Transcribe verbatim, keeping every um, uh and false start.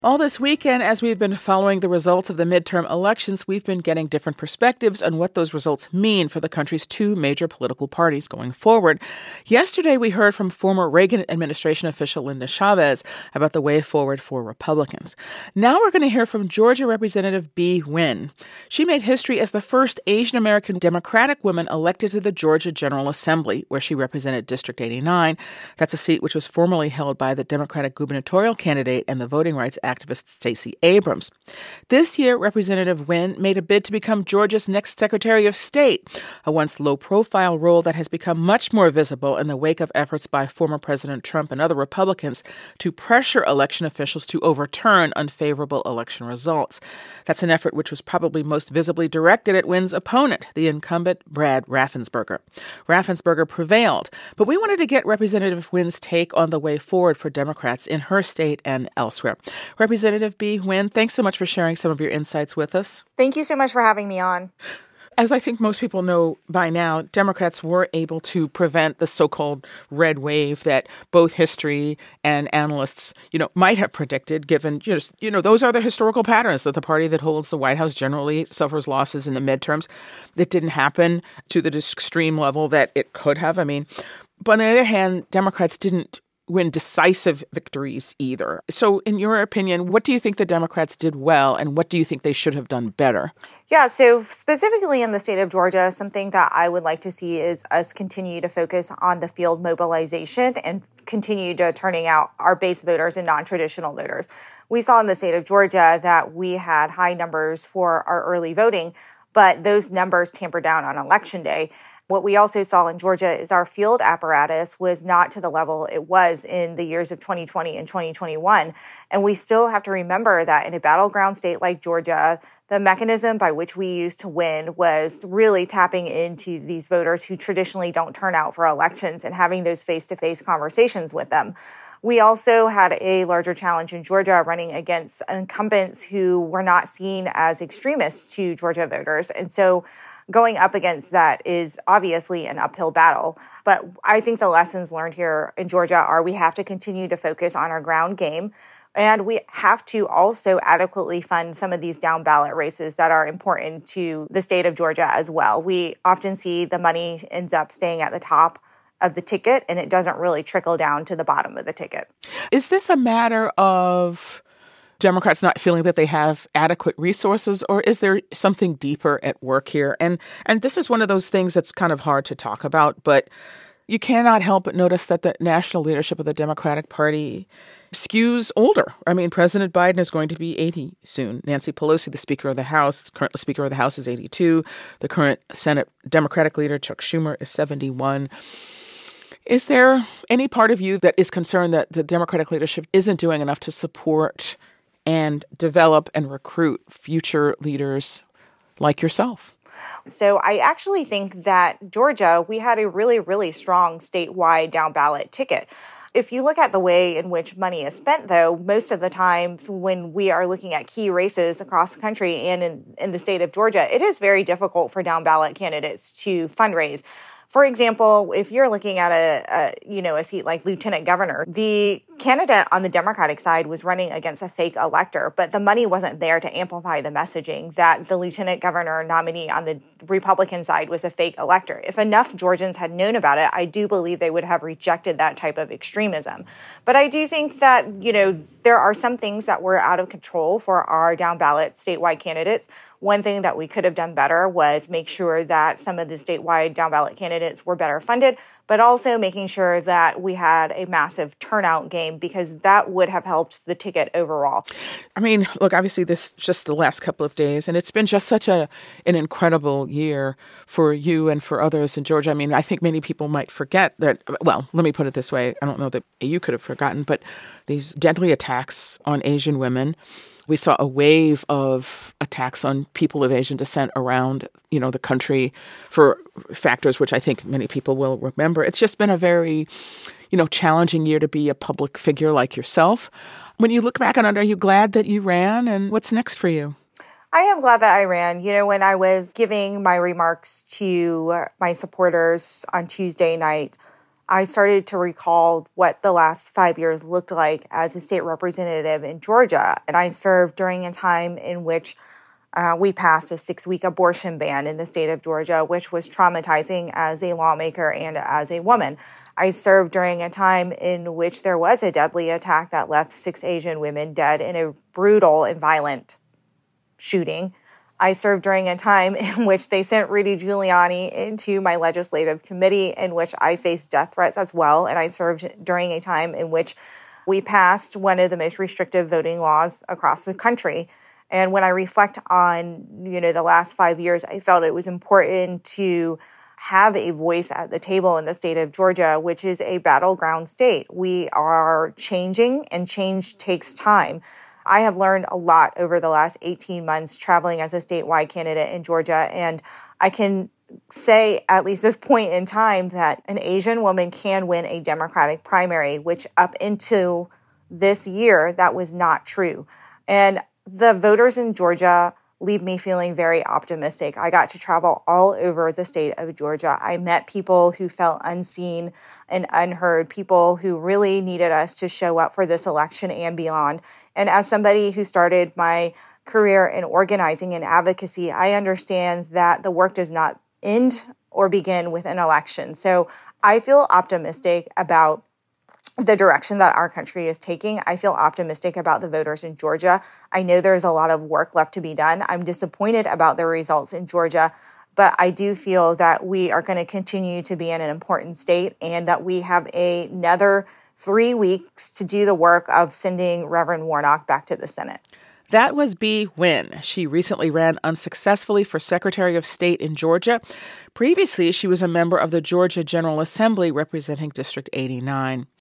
All this weekend, as we've been following the results of the midterm elections, we've been getting different perspectives on what those results mean for the country's two major political parties going forward. Yesterday, we heard from former Reagan administration official Linda Chavez about the way forward for Republicans. Now we're going to hear from Georgia Representative Bee Nguyen. She made history as the first Asian American Democratic woman elected to the Georgia General Assembly, where she represented District eighty-nine. That's a seat which was formerly held by the Democratic gubernatorial candidate and the voting rights activist Stacey Abrams. This year, Representative Nguyen made a bid to become Georgia's next Secretary of State, a once low-profile role that has become much more visible in the wake of efforts by former President Trump and other Republicans to pressure election officials to overturn unfavorable election results. That's an effort which was probably most visibly directed at Nguyen's opponent, the incumbent Brad Raffensperger. Raffensperger prevailed, but we wanted to get Representative Nguyen's take on the way forward for Democrats in her state and elsewhere. Representative Bee Nguyen, thanks so much for sharing some of your insights with us. Thank you so much for having me on. As I think most people know by now, Democrats were able to prevent the so-called red wave that both history and analysts, you know, might have predicted, given, you know, you know, those are the historical patterns that the party that holds the White House generally suffers losses in the midterms. It didn't happen to the extreme level that it could have. I mean, but on the other hand, Democrats didn't win decisive victories either. So in your opinion, what do you think the Democrats did well and what do you think they should have done better? Yeah, so specifically in the state of Georgia, something that I would like to see is us continue to focus on the field mobilization and continue to turning out our base voters and non-traditional voters. We saw in the state of Georgia that we had high numbers for our early voting, but those numbers tampered down on election day. What we also saw in Georgia is our field apparatus was not to the level it was in the years of twenty twenty and twenty twenty-one. And we still have to remember that in a battleground state like Georgia, the mechanism by which we used to win was really tapping into these voters who traditionally don't turn out for elections and having those face-to-face conversations with them. We also had a larger challenge in Georgia running against incumbents who were not seen as extremists to Georgia voters. And so going up against that is obviously an uphill battle. But I think the lessons learned here in Georgia are we have to continue to focus on our ground game. And we have to also adequately fund some of these down ballot races that are important to the state of Georgia as well. We often see the money ends up staying at the top of the ticket and it doesn't really trickle down to the bottom of the ticket. Is this a matter of Democrats not feeling that they have adequate resources, or is there something deeper at work here? And and this is one of those things that's kind of hard to talk about, but you cannot help but notice that the national leadership of the Democratic Party skews older. I mean, President Biden is going to be eighty soon. Nancy Pelosi, the Speaker of the House, current Speaker of the House, is eighty-two. The current Senate Democratic leader, Chuck Schumer, is seventy-one. Is there any part of you that is concerned that the Democratic leadership isn't doing enough to support and develop and recruit future leaders like yourself? So I actually think that Georgia, we had a really, really strong statewide down ballot ticket. If you look at the way in which money is spent, though, most of the times when we are looking at key races across the country and in, in the state of Georgia, it is very difficult for down ballot candidates to fundraise. For example, if you're looking at a, a, you know, a seat like lieutenant governor, the candidate on the Democratic side was running against a fake elector, but the money wasn't there to amplify the messaging that the lieutenant governor nominee on the Republican side was a fake elector. If enough Georgians had known about it, I do believe they would have rejected that type of extremism. But I do think that, you know, there are some things that were out of control for our down ballot statewide candidates. One thing that we could have done better was make sure that some of the statewide down ballot candidates were better funded, but also making sure that we had a massive turnout game because that would have helped the ticket overall. I mean, look, obviously this just the last couple of days, and it's been just such a an incredible year for you and for others in Georgia. I mean, I think many people might forget that, well, let me put it this way. I don't know that you could have forgotten, but these deadly attacks on Asian women. We saw a wave of attacks on people of Asian descent around, you know, the country for factors which I think many people will remember. It's just been a very, you know, challenging year to be a public figure like yourself. When you look back on it, are you glad that you ran, and what's next for you? I am glad that I ran. You know, when I was giving my remarks to my supporters on Tuesday night, I started to recall what the last five years looked like as a state representative in Georgia. And I served during a time in which uh, we passed a six-week abortion ban in the state of Georgia, which was traumatizing as a lawmaker and as a woman. I served during a time in which there was a deadly attack that left six Asian women dead in a brutal and violent shooting. I served during a time in which they sent Rudy Giuliani into my legislative committee, in which I faced death threats as well. And I served during a time in which we passed one of the most restrictive voting laws across the country. And when I reflect on, you know, the last five years, I felt it was important to have a voice at the table in the state of Georgia, which is a battleground state. We are changing, and change takes time. I have learned a lot over the last eighteen months traveling as a statewide candidate in Georgia, and I can say at least this point in time that an Asian woman can win a Democratic primary, which up into this year, that was not true. And the voters in Georgia leave me feeling very optimistic. I got to travel all over the state of Georgia. I met people who felt unseen and unheard, people who really needed us to show up for this election and beyond. And as somebody who started my career in organizing and advocacy, I understand that the work does not end or begin with an election. So I feel optimistic about the direction that our country is taking. I feel optimistic about the voters in Georgia. I know there's a lot of work left to be done. I'm disappointed about the results in Georgia, but I do feel that we are going to continue to be in an important state, and that we have a, another three weeks to do the work of sending Reverend Warnock back to the Senate. That was Bee Nguyen. She recently ran unsuccessfully for Secretary of State in Georgia. Previously, she was a member of the Georgia General Assembly representing District eighty-nine.